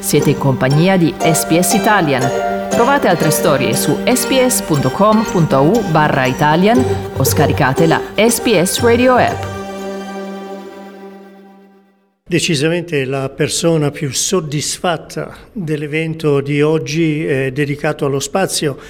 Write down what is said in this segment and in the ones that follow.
Siete in compagnia di SBS Italian. Trovate altre storie su sbs.com.au/Italian o scaricate la SBS Radio app. Decisamente la persona più soddisfatta dell'evento di oggi è dedicato allo spazio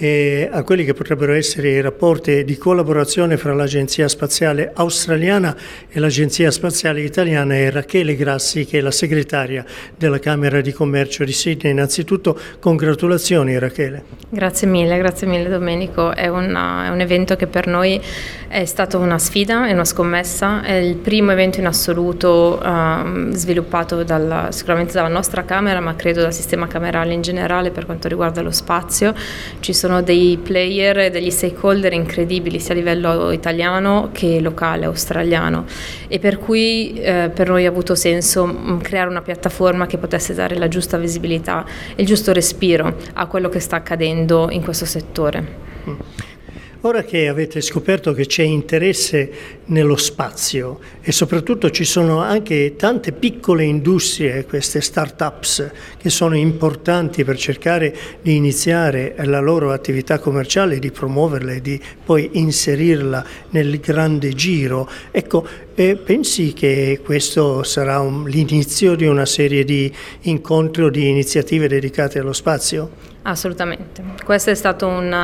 e a quelli che potrebbero essere i rapporti di collaborazione fra l'Agenzia Spaziale Australiana e l'Agenzia Spaziale Italiana è Rachele Grassi, che è la segretaria della Camera di Commercio di Sydney. Innanzitutto congratulazioni Rachele. Grazie mille Domenico, è un evento che per noi è stata una sfida, è una scommessa, è il primo evento in assoluto sviluppato sicuramente dalla nostra Camera, ma credo dal sistema camerale in generale per quanto riguarda lo spazio. Ci sono dei player e degli stakeholder incredibili sia a livello italiano che locale, australiano, e per cui per noi ha avuto senso creare una piattaforma che potesse dare la giusta visibilità e il giusto respiro a quello che sta accadendo in questo settore. Ora che avete scoperto che c'è interesse nello spazio e soprattutto ci sono anche tante piccole industrie, queste start-ups, che sono importanti per cercare di iniziare la loro attività commerciale, di promuoverla e di poi inserirla nel grande giro, ecco, pensi che questo sarà l'inizio di una serie di incontri o di iniziative dedicate allo spazio? Assolutamente. Questo è stato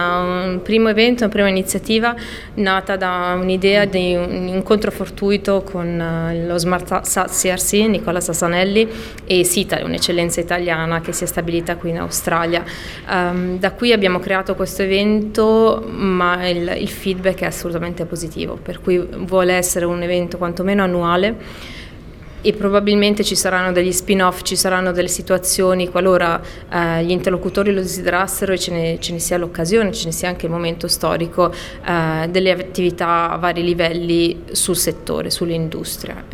un primo evento, una prima iniziativa nata da un'idea di un incontro fortuito con lo SmartSat CRC, Nicola Sassanelli, e SITA, un'eccellenza italiana che si è stabilita qui in Australia. Da qui abbiamo creato questo evento, ma il feedback è assolutamente positivo, per cui vuole essere un evento quantomeno annuale. E probabilmente ci saranno degli spin-off, ci saranno delle situazioni qualora gli interlocutori lo desiderassero e ce ne sia l'occasione, ce ne sia anche il momento storico, delle attività a vari livelli sul settore, sull'industria.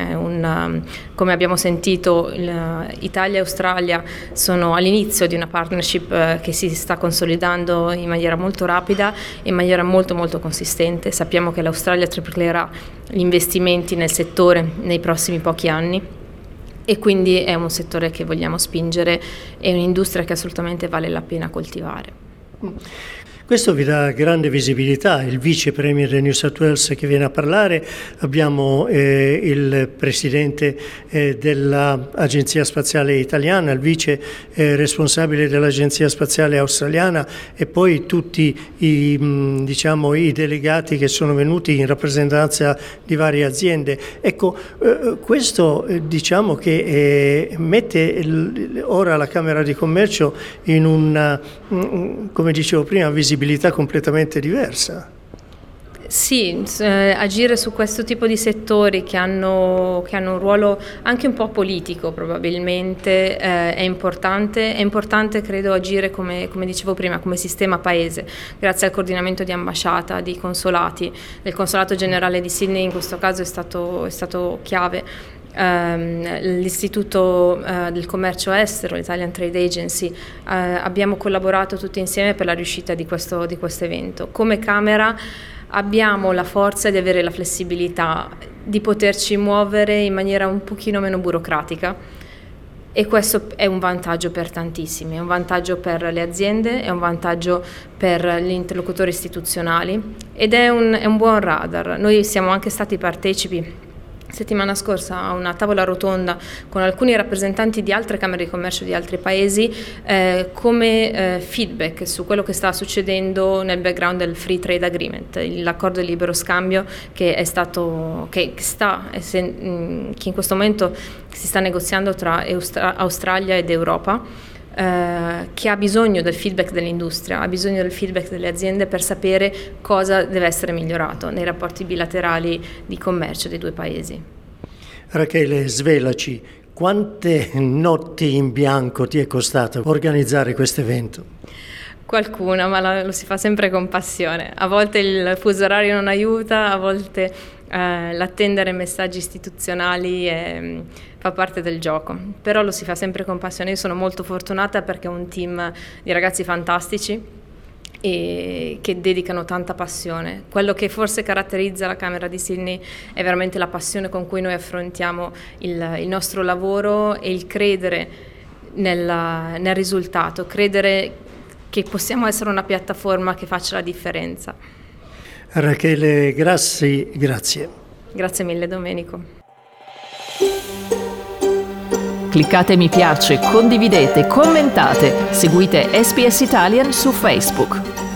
Come abbiamo sentito, Italia e Australia sono all'inizio di una partnership che si sta consolidando in maniera molto rapida e in maniera molto molto consistente. Sappiamo che l'Australia triplerà gli investimenti nel settore nei prossimi pochi anni. E quindi è un settore che vogliamo spingere, è un'industria che assolutamente vale la pena coltivare. Questo vi dà grande visibilità, il vice premier del New South Wales che viene a parlare, abbiamo il presidente dell'Agenzia Spaziale Italiana, il vice responsabile dell'Agenzia Spaziale Australiana e poi tutti i delegati che sono venuti in rappresentanza di varie aziende. Ecco, questo diciamo che mette ora la Camera di Commercio in una, come dicevo prima, visibilità completamente diversa. Sì, agire su questo tipo di settori che hanno un ruolo anche un po' politico probabilmente è importante. È importante, credo, agire come dicevo prima, come sistema paese, grazie al coordinamento di ambasciata, di consolati. Del Consolato Generale di Sydney in questo caso è stato chiave. L'Istituto del Commercio Estero, l'Italian Trade Agency, abbiamo collaborato tutti insieme per la riuscita di questo evento. Come Camera abbiamo la forza di avere la flessibilità di poterci muovere in maniera un pochino meno burocratica e questo è un vantaggio per tantissimi, è un vantaggio per le aziende, è un vantaggio per gli interlocutori istituzionali ed è un buon radar. Noi siamo anche stati partecipi settimana scorsa a una tavola rotonda con alcuni rappresentanti di altre camere di commercio di altri paesi come feedback su quello che sta succedendo nel background del Free Trade Agreement, l'accordo di libero scambio che in questo momento si sta negoziando tra Australia ed Europa. Che ha bisogno del feedback dell'industria, ha bisogno del feedback delle aziende per sapere cosa deve essere migliorato nei rapporti bilaterali di commercio dei due paesi. Rachele, svelaci, quante notti in bianco ti è costato organizzare questo evento? Qualcuna, ma lo si fa sempre con passione. A volte il fuso orario non aiuta, a volte l'attendere messaggi istituzionali fa parte del gioco, però lo si fa sempre con passione. Io sono molto fortunata perché ho un team di ragazzi fantastici e che dedicano tanta passione. Quello che forse caratterizza la Camera di Sydney è veramente la passione con cui noi affrontiamo il nostro lavoro e il credere nel risultato, credere che possiamo essere una piattaforma che faccia la differenza. Rachele Grassi, grazie. Grazie mille Domenico. Cliccate mi piace, condividete, commentate, seguite SPS Italian su Facebook.